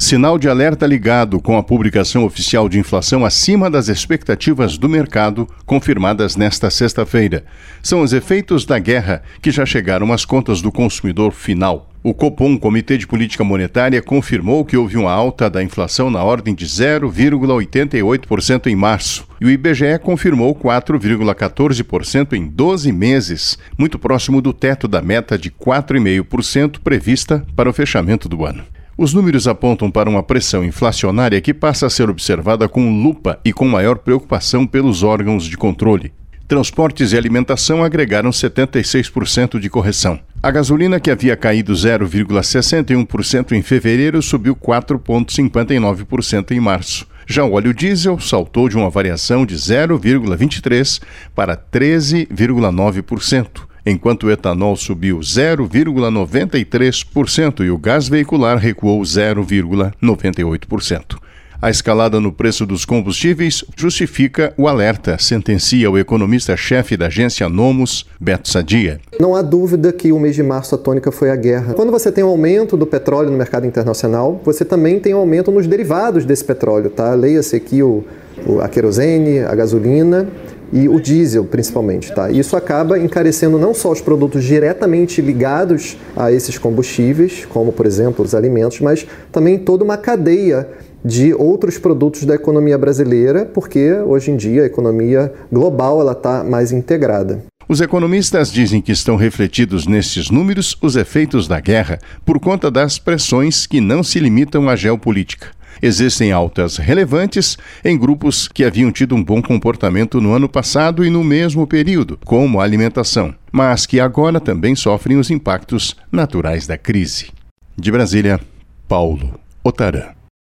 Sinal de alerta ligado com a publicação oficial de inflação acima das expectativas do mercado, confirmadas nesta sexta-feira. São os efeitos da guerra que já chegaram às contas do consumidor final. O Copom, Comitê de Política Monetária, confirmou que houve uma alta da inflação na ordem de 0,88% em março. E o IBGE confirmou 4,14% em 12 meses, muito próximo do teto da meta de 4,5% prevista para o fechamento do ano. Os números apontam para uma pressão inflacionária que passa a ser observada com lupa e com maior preocupação pelos órgãos de controle. Transportes e alimentação agregaram 76% de correção. A gasolina, que havia caído 0,61% em fevereiro, subiu 4,59% em março. Já o óleo diesel saltou de uma variação de 0,23% para 13,9%. Enquanto o etanol subiu 0,93% e o gás veicular recuou 0,98%. A escalada no preço dos combustíveis justifica o alerta, sentencia o economista-chefe da agência Nomos, Beto Sadia. Não há dúvida que o mês de março a tônica foi a guerra. Quando você tem um aumento do petróleo no mercado internacional, você também tem um aumento nos derivados desse petróleo, tá? Leia-se aqui a querosene, a gasolina e o diesel, principalmente, tá? Isso acaba encarecendo não só os produtos diretamente ligados a esses combustíveis, como, por exemplo, os alimentos, mas também toda uma cadeia de outros produtos da economia brasileira, porque hoje em dia a economia global está mais integrada. Os economistas dizem que estão refletidos nesses números os efeitos da guerra por conta das pressões que não se limitam à geopolítica. Existem altas relevantes em grupos que haviam tido um bom comportamento no ano passado e no mesmo período, como a alimentação, mas que agora também sofrem os impactos naturais da crise. De Brasília, Paulo Otarã.